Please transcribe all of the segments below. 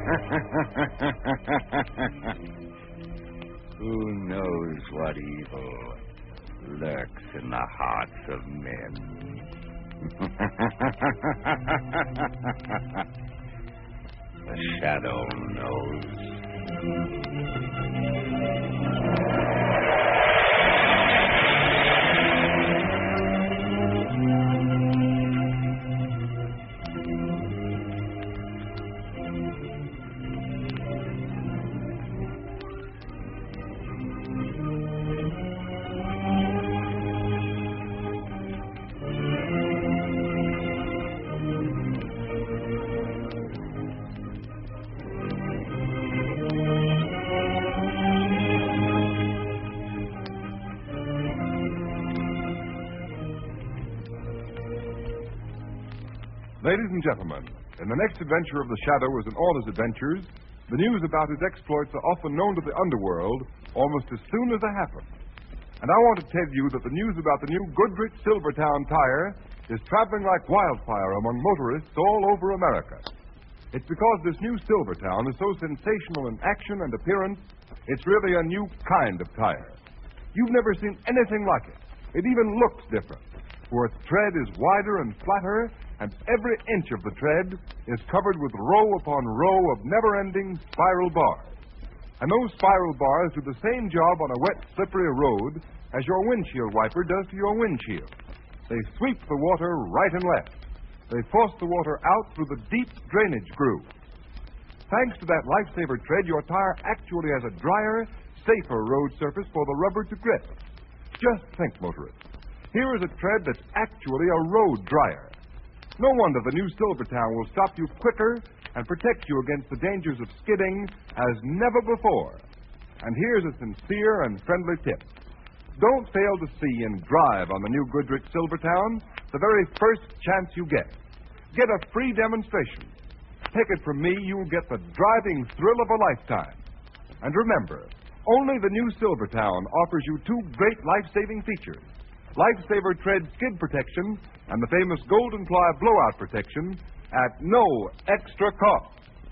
Who knows what evil lurks in the hearts of men? The Shadow knows. Ladies and gentlemen, in the next adventure of the Shadow as in all his adventures, the news about his exploits are often known to the underworld almost as soon as they happen. And I want to tell you that the news about the new Goodrich Silvertown tire is traveling like wildfire among motorists all over America. It's because this new Silvertown is so sensational in action and appearance, it's really a new kind of tire. You've never seen anything like it. It even looks different, for its tread is wider and flatter, and every inch of the tread is covered with row upon row of never-ending spiral bars. And those spiral bars do the same job on a wet, slippery road as your windshield wiper does to your windshield. They sweep the water right and left. They force the water out through the deep drainage groove. Thanks to that lifesaver tread, your tire actually has a drier, safer road surface for the rubber to grip. Just think, motorists. Here is a tread that's actually a road dryer. No wonder the new Silvertown will stop you quicker and protect you against the dangers of skidding as never before. And here's a sincere and friendly tip. Don't fail to see and drive on the new Goodrich Silvertown the very first chance you get. Get a free demonstration. Take it from me, you'll get the driving thrill of a lifetime. And remember, only the new Silvertown offers you two great life-saving features. Lifesaver Tread skid protection and the famous Golden Ply blowout protection at no extra cost.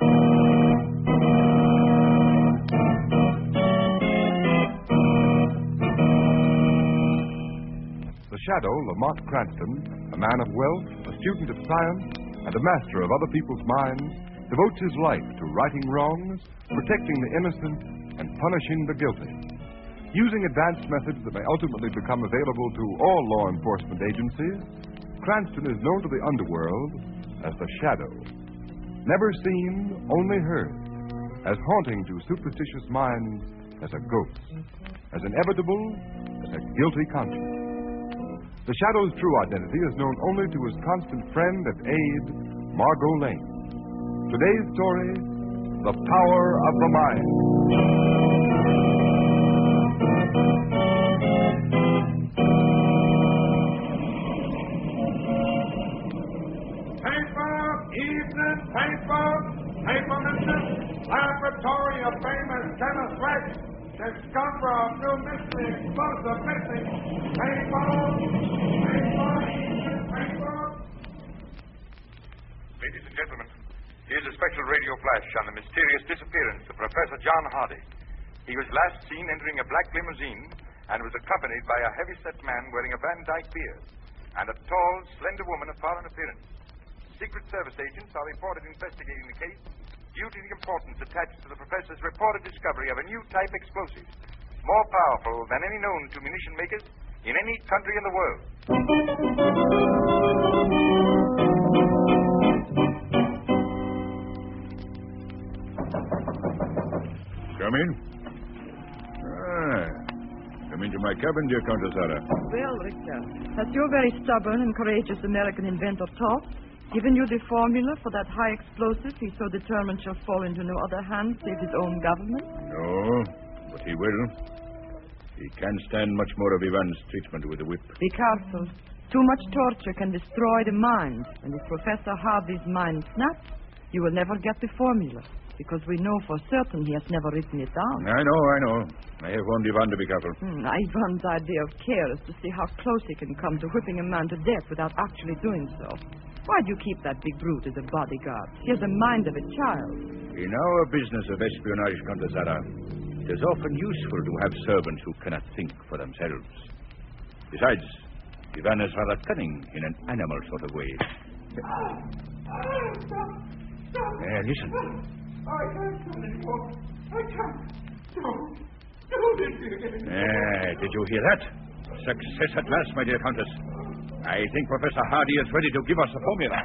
The Shadow, Lamont Cranston, a man of wealth, a student of science, and a master of other people's minds, devotes his life to righting wrongs, protecting the innocent, and punishing the guilty. Using advanced methods that may ultimately become available to all law enforcement agencies, Cranston is known to the underworld as the Shadow. Never seen, only heard. As haunting to superstitious minds as a ghost. As inevitable as a guilty conscience. The Shadow's true identity is known only to his constant friend and aide, Margot Lane. Today's story, The Power of the Mind. Paper, mister. Laboratory of famous chemist Rex. Discoverer of new mystery explosive missing. Paper. Ladies and gentlemen, here's a special radio flash on the mysterious disappearance of Professor John Hardy. He was last seen entering a black limousine and was accompanied by a heavy-set man wearing a Van Dyke beard and a tall, slender woman of foreign appearance. Secret Service agents are reported investigating the case due to the importance attached to the professor's reported discovery of a new type explosive, more powerful than any known to munition makers in any country in the world. Come in. Come into my cabin, dear Countess Ada. Well, Richard, has your very stubborn and courageous American inventor Todd given you the formula for that high explosive he so determined shall fall into no other hands save his own government? No, but he will. He can't stand much more of Ivan's treatment with the whip. Be careful. Too much torture can destroy the mind. And if Professor Hardy's mind snaps, you will never get the formula. Because we know for certain he has never written it down. I know. I have warned Ivan to be careful. Ivan's idea of care is to see how close he can come to whipping a man to death without actually doing so. Why do you keep that big brute as a bodyguard? He has the mind of a child. In our business of espionage, Countess Zara, it is often useful to have servants who cannot think for themselves. Besides, Ivan is rather cunning in an animal sort of way. Listen. I can't do it anymore. I can't. Don't Did you hear that? Success at last, my dear Countess. I think Professor Hardy is ready to give us the formula.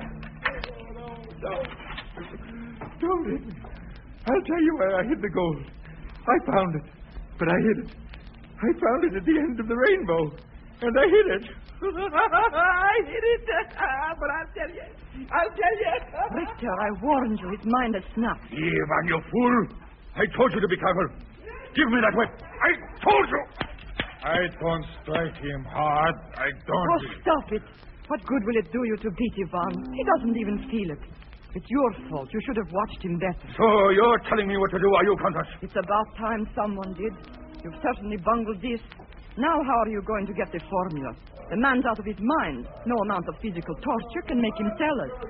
Don't hit me. I'll tell you where I hid the gold. I found it, but I hid it. I found it at the end of the rainbow, and I hid it. I hid it, but I'll tell you. Richter, I warned you. His mind has snapped. Ivan, you fool! I told you to be careful. Give me that whip. I told you! I don't strike him hard. I don't. Oh, stop it. What good will it do you to beat Ivan? He doesn't even feel it. It's your fault. You should have watched him better. So you're telling me what to do, are you, Countess? It's about time someone did. You've certainly bungled this. Now how are you going to get the formula? The man's out of his mind. No amount of physical torture can make him tell us.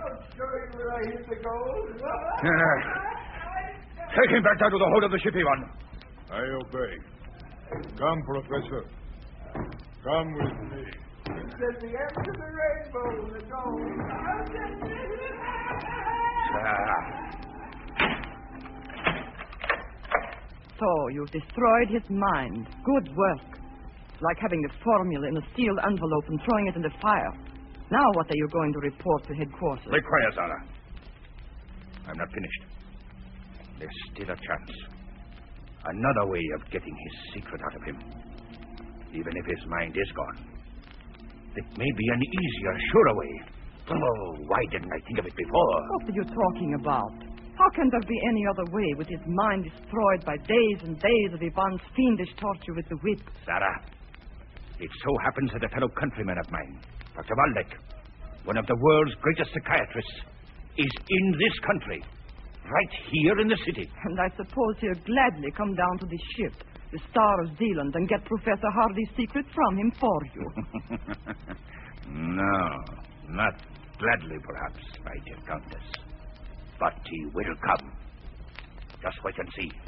Take him back down to the hold of the ship, Ivan. I obey. Come, Professor. Come with me. It's at the end of the rainbow, the gold. So, you've destroyed his mind. Good work. It's like having the formula in a sealed envelope and throwing it in the fire. Now what are you going to report to headquarters? Be quiet, Zara. I'm not finished. There's still a chance. Another way of getting his secret out of him. Even if his mind is gone. It may be an easier, surer way. Oh, why didn't I think of it before? What are you talking about? How can there be any other way with his mind destroyed by days and days of Ivan's fiendish torture with the whip? Zara, it so happens that a fellow countryman of mine, Dr. Waldeck, one of the world's greatest psychiatrists, is in this country, right here in the city. And I suppose he'll gladly come down to this ship, the Star of Zealand, and get Professor Hardy's secret from him for you. No, not gladly, perhaps, my dear Countess. But he will come. Just wait and see.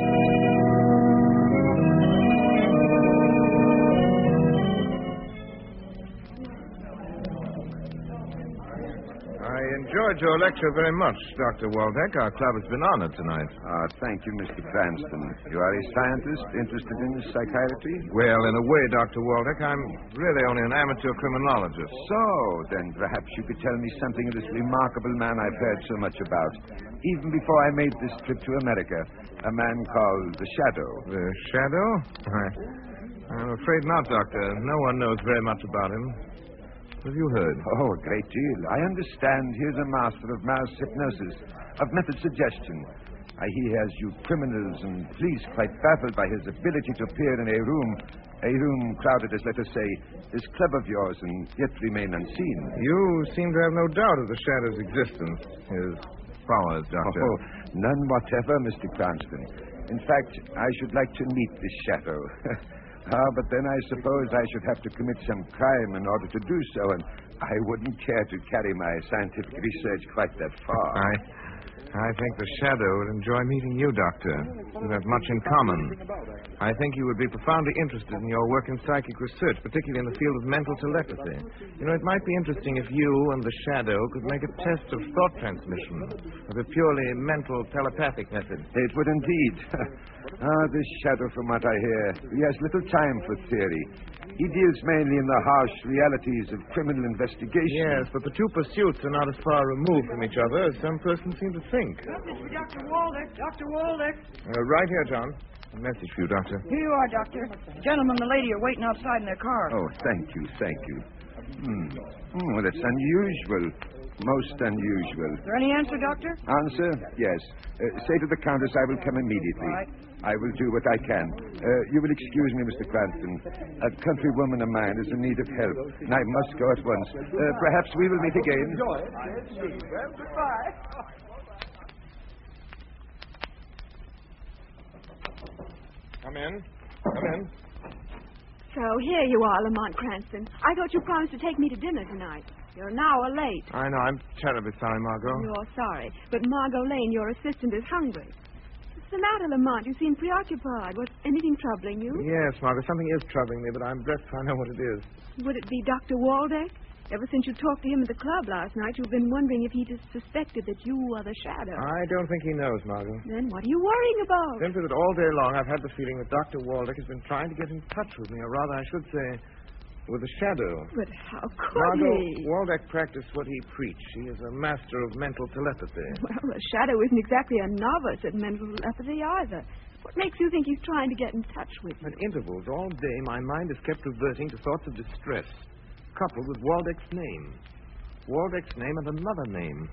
I enjoyed your lecture very much, Dr. Waldeck. Our club has been honored tonight. Thank you, Mr. Cranston. You are a scientist interested in psychiatry? Well, in a way, Dr. Waldeck, I'm really only an amateur criminologist. So, then perhaps you could tell me something of this remarkable man I've heard so much about. Even before I made this trip to America, a man called the Shadow. The Shadow? I'm afraid not, Doctor. No one knows very much about him. What have you heard? Oh, a great deal. I understand he is a master of mass hypnosis, of method suggestion. He has you criminals and police quite baffled by his ability to appear in a room crowded as, let us say, this club of yours, and yet remain unseen. You seem to have no doubt of the Shadow's existence, his powers, Doctor. Oh, none whatever, Mr. Cranston. In fact, I should like to meet this Shadow. But then I suppose I should have to commit some crime in order to do so, and I wouldn't care to carry my scientific research quite that far. I think the Shadow would enjoy meeting you, Doctor. You have much in common. I think you would be profoundly interested in your work in psychic research, particularly in the field of mental telepathy. You know, it might be interesting if you and the Shadow could make a test of thought transmission, of a purely mental telepathic method. It would indeed. This Shadow, from what I hear, he has little time for theory. He deals mainly in the harsh realities of criminal investigation. Yes, but the two pursuits are not as far removed from each other as some persons seem to think. Message for Dr. Waldeck. Dr. Waldeck. Right here, John. A message for you, Doctor. Here you are, Doctor. The gentleman and the lady are waiting outside in their car. Oh, thank you. Well, that's unusual. Most unusual. Is there any answer, Doctor? Answer? Yes. Say to the Countess I will come immediately. All right. I will do what I can. You will excuse me, Mr. Cranston. A countrywoman of mine is in need of help, and I must go at once. Perhaps we will meet again. Goodbye. Come in. So here you are, Lamont Cranston. I thought you promised to take me to dinner tonight. You're an hour late. I know. I'm terribly sorry, Margot. You're sorry. But Margot Lane, your assistant, is hungry. What's the matter, Lamont? You seem preoccupied. Was anything troubling you? Yes, Margot, something is troubling me, but I'm blessed if I know what it is. Would it be Dr. Waldeck? Ever since you talked to him at the club last night, you've been wondering if he just suspected that you are the shadow. I don't think he knows, Margot. Then what are you worrying about? Simply that all day long I've had the feeling that Dr. Waldeck has been trying to get in touch with me, or rather, I should say, with the shadow. But how could Margot, he? Waldeck practiced what he preached. He is a master of mental telepathy. Well, the shadow isn't exactly a novice at mental telepathy either. What makes you think he's trying to get in touch with you? At intervals all day, my mind is kept reverting to thoughts of distress, coupled with Waldeck's name. Waldeck's name and another name.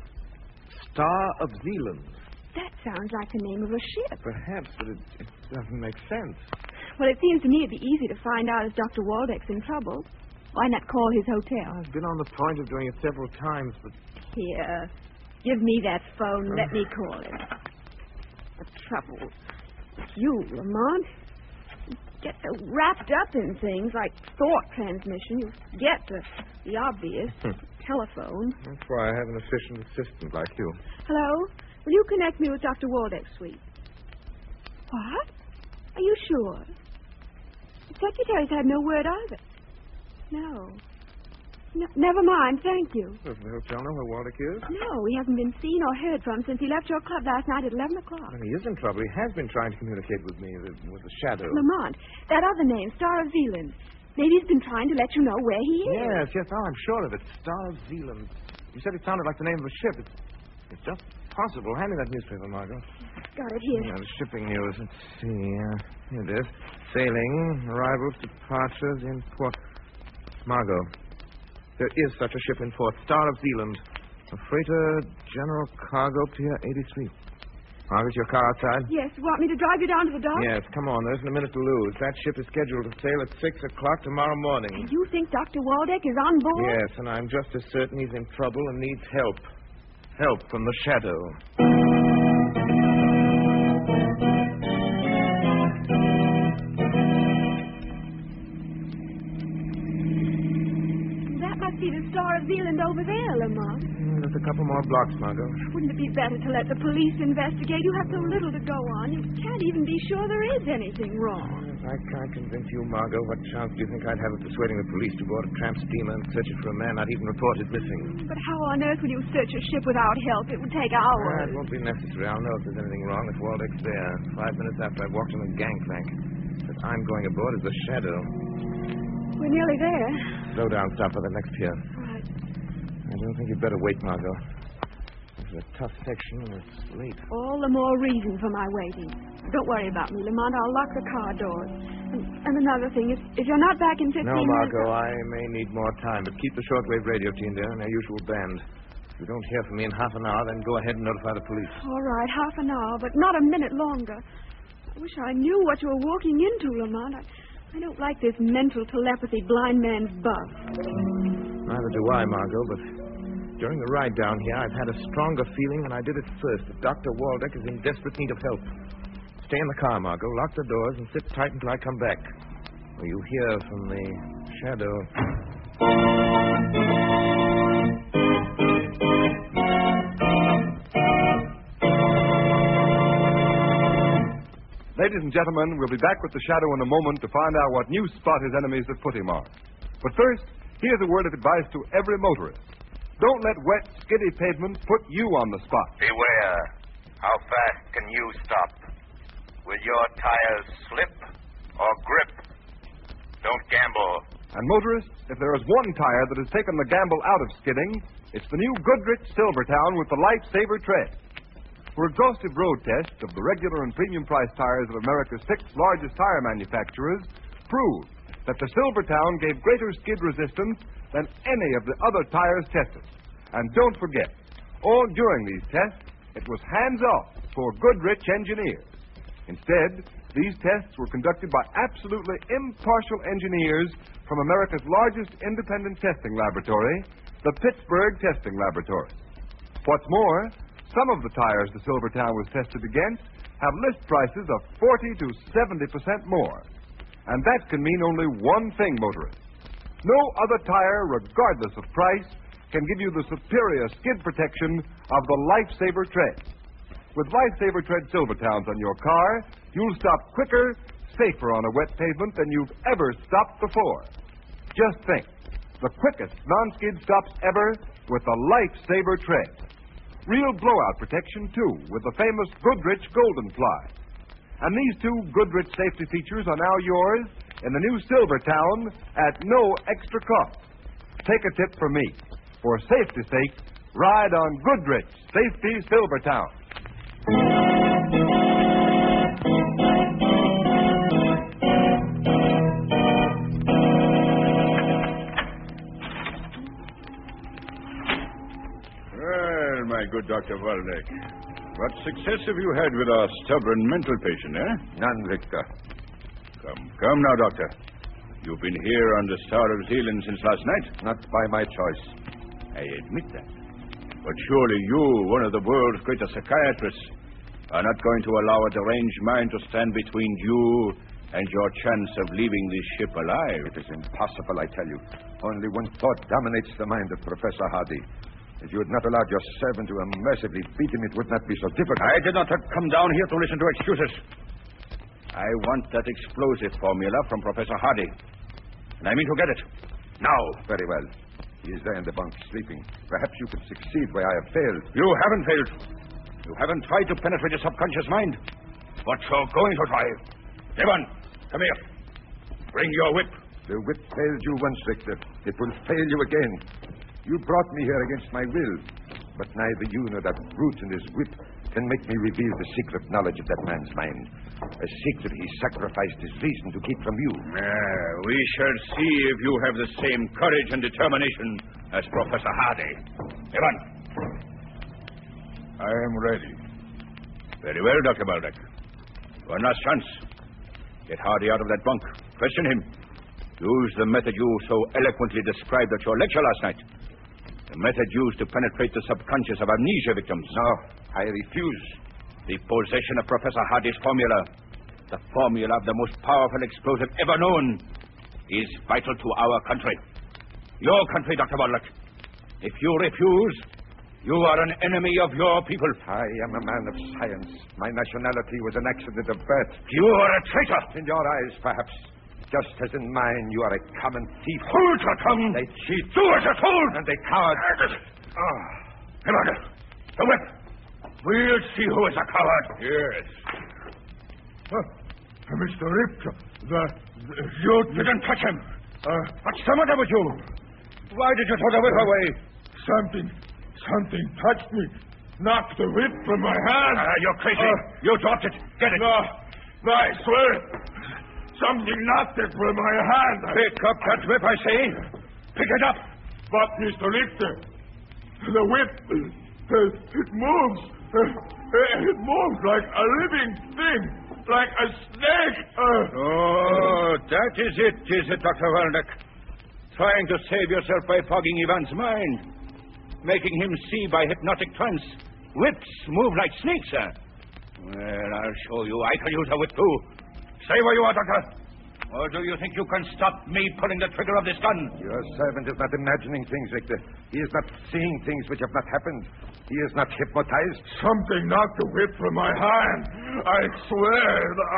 Star of Zealand. That sounds like the name of a ship. Perhaps, but it doesn't make sense. Well, it seems to me it'd be easy to find out if Dr. Waldeck's in trouble. Why not call his hotel? I've been on the point of doing it several times, but... Here, give me that phone. Let me call him. The trouble with you, Lamont. You get so wrapped up in things like thought transmission, you forget the obvious. Telephone. That's why I have an efficient assistant like you. Hello? Will you connect me with Dr. Waldeck's suite? What? Are you sure? The secretary's had no word either. No. Never mind, thank you. Does the hotel know where Waldeck is? No, he hasn't been seen or heard from since he left your club last night at 11 o'clock. Well, he is in trouble. He has been trying to communicate with me, with the shadow. Lamont, that other name, Star of Zealand. Maybe he's been trying to let you know where he is. Yes, oh, I'm sure of it. Star of Zealand. You said it sounded like the name of a ship. It's just possible. Hand me that newspaper, Margot. Got it here. Yeah, the shipping news. Let's see. Here it is. Sailing, arrivals, departures in port. Margot, there is such a ship in port. Star of Zealand. A freighter general cargo pier 83. Margaret, your car outside? Yes. Want me to drive you down to the dock? Yes, come on. There isn't a minute to lose. That ship is scheduled to sail at 6 o'clock tomorrow morning. And you think Dr. Waldeck is on board? Yes, and I'm just as certain he's in trouble and needs help. Help from the shadow. That must be the Star of Zealand over there, Lamont. There's a couple more blocks, Margot. Wouldn't it be better to let the police investigate? You have so little to go on. You can't even be sure there is anything wrong. I can't convince you, Margot. What chance do you think I'd have of persuading the police to board a tramp steamer and search it for a man not even reported missing? But how on earth would you search a ship without help? It would take hours. It won't be necessary. I'll know if there's anything wrong if Waldeck's there. 5 minutes after I've walked on the gangplank. But I'm going aboard as the shadow. We're nearly there. Slow down. Stop for the next pier. Right. I don't think you'd better wait, Margot. This is a tough section and it's late. All the more reason for my waiting. Don't worry about me, Lamont. I'll lock the car doors. And another thing, if you're not back in 15 No, minutes... Margot, I may need more time, but keep the shortwave radio tuned in their usual band. If you don't hear from me in half an hour, then go ahead and notify the police. All right, half an hour, but not a minute longer. I wish I knew what you were walking into, Lamont. I don't like this mental telepathy blind man's buff. Neither do I, Margot, but during the ride down here, I've had a stronger feeling than I did at first that Dr. Waldeck is in desperate need of help. Stay in the car, Margot. Lock the doors and sit tight until I come back. Or you hear from the shadow. Ladies and gentlemen, we'll be back with the shadow in a moment to find out what new spot his enemies have put him on. But first, here's a word of advice to every motorist. Don't let wet, skiddy pavement put you on the spot. Beware. How fast can you stop? Will your tires slip or grip? Don't gamble. And motorists, if there is one tire that has taken the gamble out of skidding, it's the new Goodrich Silvertown with the Lifesaver tread. For exhaustive road tests of the regular and premium price tires of America's 6 largest tire manufacturers prove that the Silvertown gave greater skid resistance than any of the other tires tested. And don't forget, all during these tests, it was hands-off for Goodrich engineers. Instead, these tests were conducted by absolutely impartial engineers from America's largest independent testing laboratory, the Pittsburgh Testing Laboratory. What's more, some of the tires the Silvertown was tested against have list prices of 40 to 70% more. And that can mean only one thing, motorists. No other tire, regardless of price, can give you the superior skid protection of the Lifesaver Tread. With Lifesaver Tread Silvertowns on your car, you'll stop quicker, safer on a wet pavement than you've ever stopped before. Just think, the quickest non-skid stops ever with the Lifesaver Tread. Real blowout protection, too, with the famous Goodrich Golden Ply. And these two Goodrich safety features are now yours in the new Silvertown at no extra cost. Take a tip from me. For safety's sake, ride on Goodrich Safety Silvertown. Well, my good Dr. Waldeck, what success have you had with our stubborn mental patient, eh? None, Victor. Come now, Doctor. You've been here on the Star of Zealand since last night. Not by my choice. I admit that. But surely you, one of the world's greatest psychiatrists, are not going to allow a deranged mind to stand between you and your chance of leaving this ship alive. It is impossible, I tell you. Only one thought dominates the mind of Professor Hardy. If you had not allowed your servant to unmercifully beat him, it would not be so difficult. I did not come down here to listen to excuses. I want that explosive formula from Professor Hardy. And I mean to get it. Now. Very well. He is there in the bunk, sleeping. Perhaps you could succeed where I have failed. You haven't failed. You haven't tried to penetrate his subconscious mind. But you're going to try. Devon, come here. Bring your whip. The whip failed you once, Victor. It will fail you again. You brought me here against my will. But neither you nor that brute and his whip can make me reveal the secret knowledge of that man's mind. A secret he sacrificed his reason to keep from you. We shall see if you have the same courage and determination as Professor Hardy. Devon. I am ready. Very well, Dr. Baldock. One last chance. Get Hardy out of that bunk. Question him. Use the method you so eloquently described at your lecture last night. The method used to penetrate the subconscious of amnesia victims. No, I refuse. The possession of Professor Hardy's formula, the formula of the most powerful explosive ever known, is vital to our country. Your country, Dr. Baldock. If you refuse, you are an enemy of your people. I am a man of science. My nationality was an accident of birth. You are a traitor. In your eyes, perhaps. Just as in mine, you are a common thief. Hold your tongue. They cheat. Do as you're told. And they coward. Come on. The whip. We'll see who is a coward. Yes. Mr. Richter, You didn't touch him. What's the matter with you? Why did you throw the whip away? Something touched me. Knocked the whip from my hand. You're crazy. You dropped it. Get it. No, I swear. Something knocked it from my hand. Pick up that whip, I say. Pick it up. But, Mr. Richter, the whip, it moves. It moves like a living thing. Like a snake. That is it, Dr. Waldeck? Trying to save yourself by fogging Ivan's mind. Making him see by hypnotic trance. Whips move like snakes, sir. Well, I'll show you. I can use a whip, too. Stay where you are, Doctor. Or do you think you can stop me pulling the trigger of this gun? Your servant is not imagining things, Victor. He is not seeing things which have not happened. He is not hypnotized. Something knocked the whip from my hand. I swear.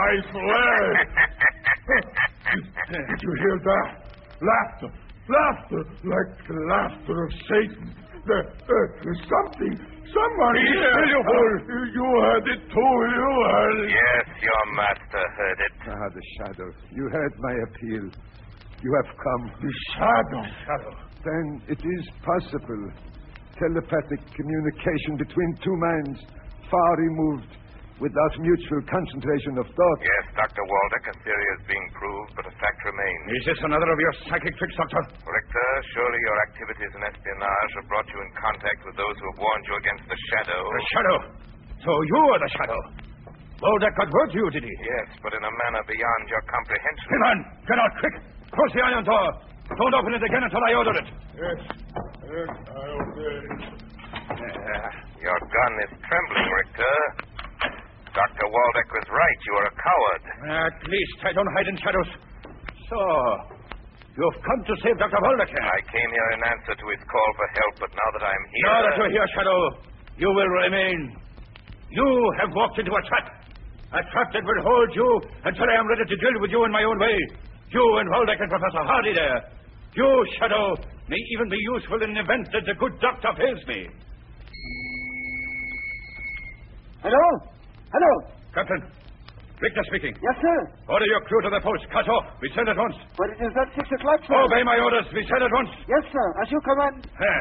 Did you hear that? Laughter. Like the laughter of Satan. There's somebody here. You heard it too. You heard it. Yes, your master heard it. The shadow. You heard my appeal. You have come. The shadow. Then it is possible. Telepathic communication between two minds, far removed, without mutual concentration of thought. Yes, Dr. Waldeck, a theory is being proved, but a fact remains. Is this another of your psychic tricks, Doctor? Richter, surely your activities in espionage have brought you in contact with those who have warned you against the Shadow. The Shadow? So you are the Shadow? Waldeck got word to you, did he? Yes, but in a manner beyond your comprehension. Come on, get out quick. Close the iron door. Don't open it again until I order it. Yes, I obey. Your gun is trembling, Richter. Dr. Waldeck was right. You are a coward. At least I don't hide in shadows. So, You've come to save Dr. Waldeck. I came here in answer to his call for help, but now that I'm here... Now that you're here, Shadow, you will remain. You have walked into a trap that will hold you until I am ready to deal with you in my own way. You and Waldeck and Professor Hardy there. You, Shadow, may even be useful in an event that the good doctor fails me. Hello? Hello? Captain, Richter speaking. Yes, sir. Order your crew to the post. Cut off. We send at once. But it is not 6 o'clock, sir. Obey my orders. We send at once. Yes, sir. As you command.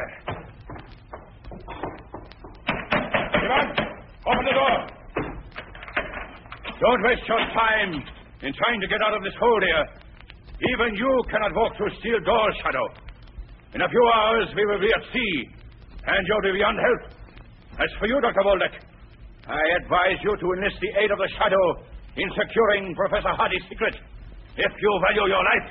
Ivan, open the door. Don't waste your time in trying to get out of this hole here. Even you cannot walk through steel doors, Shadow. In a few hours, we will be at sea, and you'll be beyond help. As for you, Dr. Waldeck, I advise you to enlist the aid of the Shadow in securing Professor Hardy's secret, if you value your life.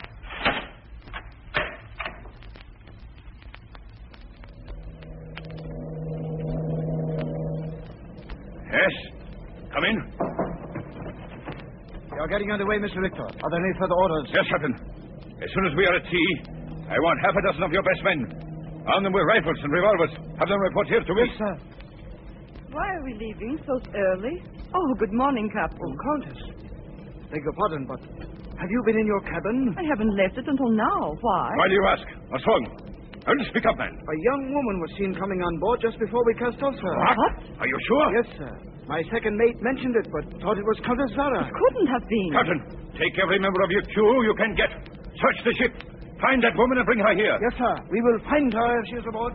Yes? Come in. You are getting underway, Mr. Richter. Are there any further orders? Yes, Captain. As soon as we are at sea, I want half a dozen of your best men. Arm them with rifles and revolvers. Have them report here to me. Yes, sir. Why are we leaving so early? Oh, good morning, Captain. Countess. Beg your pardon, but have you been in your cabin? I haven't left it until now. Why? Why do you ask? What's wrong? Only speak up, man. A young woman was seen coming on board just before we cast off, sir. What? Are you sure? Yes, sir. My second mate mentioned it, but thought it was Countess Zara. It couldn't have been. Captain, take every member of your crew you can get. Search the ship. Find that woman and bring her here. Yes, sir. We will find her if she is aboard.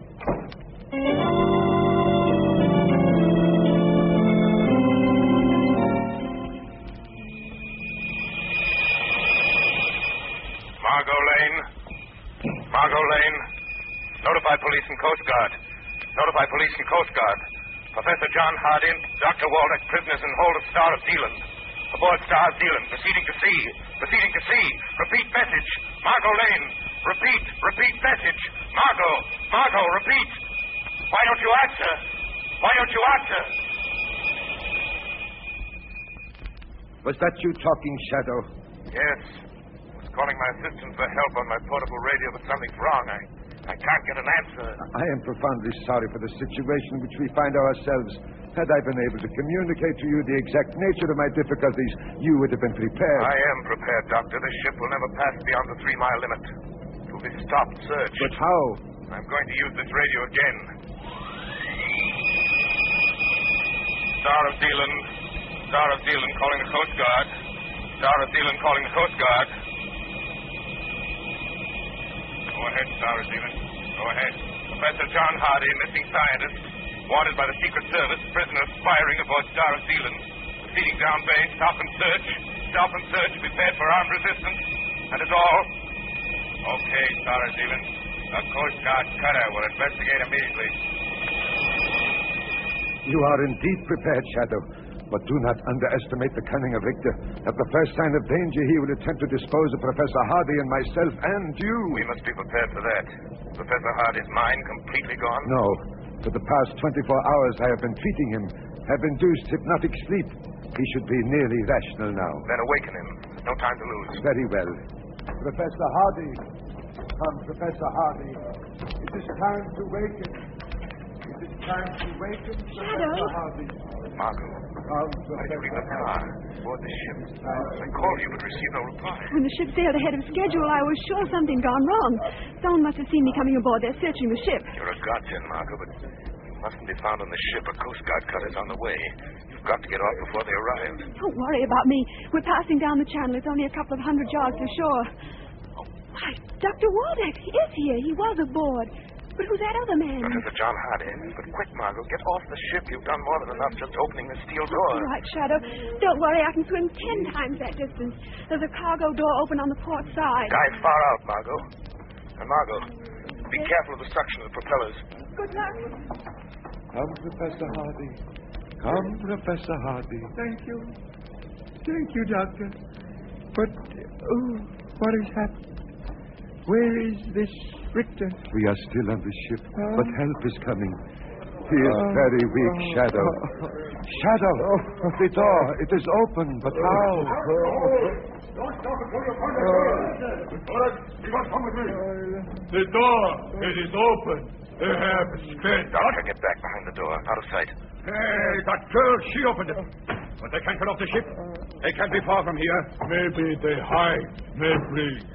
Margot Lane. Notify police and Coast Guard. Notify police and Coast Guard. Professor John Hardy and Dr. Waldeck, prisoners in hold of Star of Zealand. Aboard Star of Zealand, proceeding to sea. Proceeding to sea. Repeat message. Margot Lane. Repeat message. Margot, repeat. Why don't you answer? Was that you talking, Shadow? Yes. I was calling my assistant for help on my portable radio, but something's wrong. I can't get an answer. I am profoundly sorry for the situation in which we find ourselves. Had I been able to communicate to you the exact nature of my difficulties, you would have been prepared. I am prepared, Doctor. This ship will never pass beyond the 3-mile limit. It will be stopped search. But how? I'm going to use this radio again. Star of Zealand calling the Coast Guard. Star of Zealand calling the Coast Guard. Go ahead, Star of Zealand. Go ahead. Professor John Hardy, missing scientist, wanted by the Secret Service, prisoners firing aboard Star of Zealand. Proceeding down bay, stop and search, prepared for armed resistance. That is all. Okay, Star of Zealand. The Coast Guard cutter will investigate immediately. You are indeed prepared, Shadow. But do not underestimate the cunning of Richter. At the first sign of danger, he will attempt to dispose of Professor Hardy and myself and you. We must be prepared for that. Professor Hardy's mind completely gone? No. For the past 24 hours, I have been treating him, have induced hypnotic sleep. He should be nearly rational now. Then awaken him. No time to lose. Very well. Professor Hardy. Come, Professor Hardy. It is time to waken. It is time to waken, Professor Hardy. Margot. I leave the car aboard the ship. I called you but received no reply. When the ship sailed ahead of schedule, I was sure something gone wrong. Someone must have seen me coming aboard. They're searching the ship. You're a godsend, Margot, but you mustn't be found on the ship. A Coast Guard cutter's on the way. You've got to get off before they arrive. Don't worry about me. We're passing down the channel. It's only a couple of 100 yards to shore. Why, Dr. Waldeck is here. He was aboard. But who's that other man? Professor John Hardy. But quick, Margot, get off the ship. You've done more than enough just opening the steel door. All right, Shadow. Don't worry. I can swim 10 times that distance. There's a cargo door open on the port side. Dive far out, Margot. And Margot, be careful of the suction of the propellers. Good luck. Come, Professor Hardy. Come, Professor Hardy. Thank you. Thank you, Doctor. But, what has happened? Where is this Richter? We are still on the ship, but help is coming. He is very weak, Shadow. Shadow, the door, it is open, but how? Don't stop until you find the door. You must come with me. The door, it is open. They have escaped. Doctor, get back behind the door, out of sight. Hey, that girl, she opened it. But they can't get off the ship. They can't be far from here. Maybe they hide, may breathe.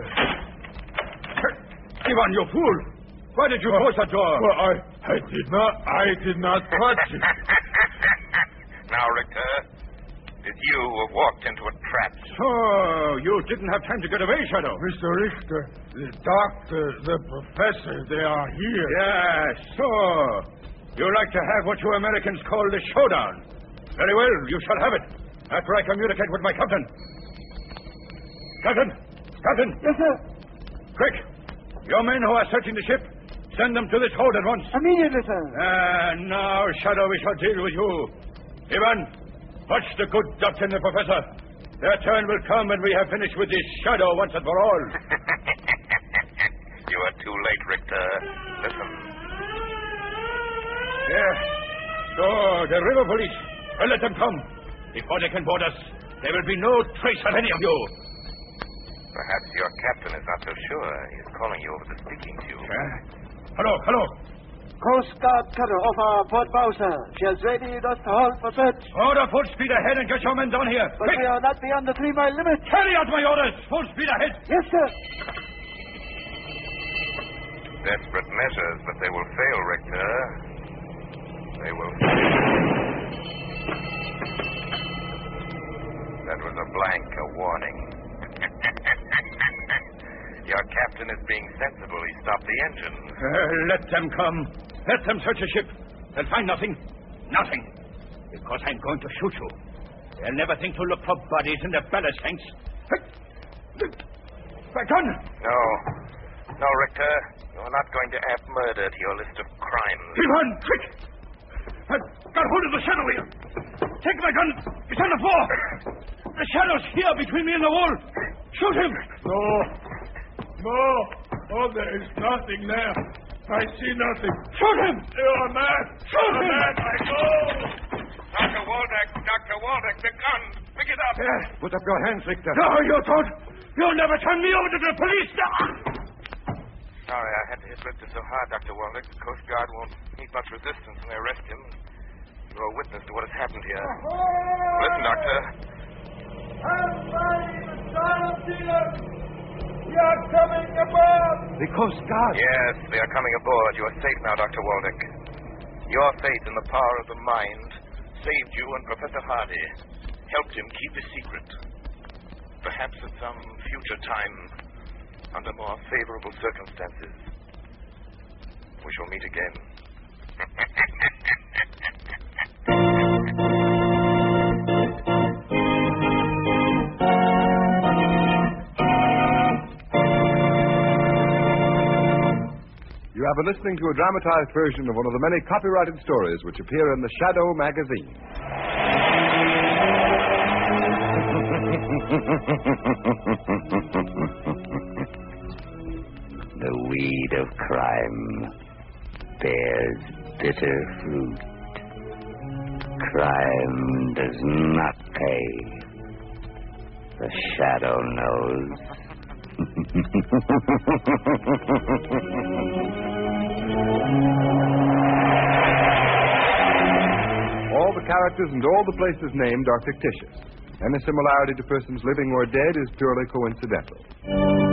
Ivan, you fool! Why did you close that door? Well, I did not touch it. Now, Richter, it's you who have walked into a trap. So, you didn't have time to get away, Shadow. Mr. Richter, the doctor, the professor, they are here. Yes, so. You like to have what you Americans call the showdown. Very well, you shall have it. After I communicate with my captain. Captain! Captain! Yes, sir. Quick! Your men who are searching the ship, send them to this hold at once. Immediately, sir. Now, Shadow, we shall deal with you. Ivan, watch the good doctor and the professor. Their turn will come when we have finished with this Shadow once and for all. You are too late, Richter. Listen. Yeah. So, the river police. Well, let them come. Before they can board us, there will be no trace of any of you. Perhaps your captain is not so sure. He is calling you over the speaking tube. Hello. Coast Guard cutter off our port bow, sir. She has readied us to halt for search. Order full speed ahead and get your men down here. But we are not beyond the 3-mile limit. Carry out my orders. Full speed ahead. Yes, sir. Desperate measures, but they will fail, Richter. They will fail. That was a blank, a warning. Your captain is being sensible. He stopped the engine. Let them come. Let them search the ship. They'll find nothing. Nothing. Because I'm going to shoot you. They'll never think to look for bodies in the ballast tanks. My gun! No, Richter. You're not going to add murder to your list of crimes. Ivan, quick! I've got hold of the Shadow here. Take my gun. It's on the floor. The Shadow's here between me and the wall. Shoot him. No, there is nothing there. I see nothing. Shoot him. You are mad. Shoot him. Mad. I go. Dr. Waldeck, the gun. Pick it up. Put up your hands, Richter. No, you don't. You'll never turn me over to the police. Sorry, I had to hit Richter so hard, Dr. Waldeck. The Coast Guard won't meet much resistance when they arrest him. You're a witness to what has happened here. Listen, Doctor. I'm fighting the Star of Zealand. We are coming aboard. The Coast Guard. Yes, they are coming aboard. You are safe now, Dr. Waldeck. Your faith in the power of the mind saved you and Professor Hardy, helped him keep his secret. Perhaps at some future time, under more favorable circumstances, we shall meet again. You have been listening to a dramatized version of one of the many copyrighted stories which appear in the Shadow magazine. The weed of crime bears bitter fruit. Crime does not pay. The Shadow knows. All the characters and all the places named are fictitious. Any similarity to persons living or dead is purely coincidental.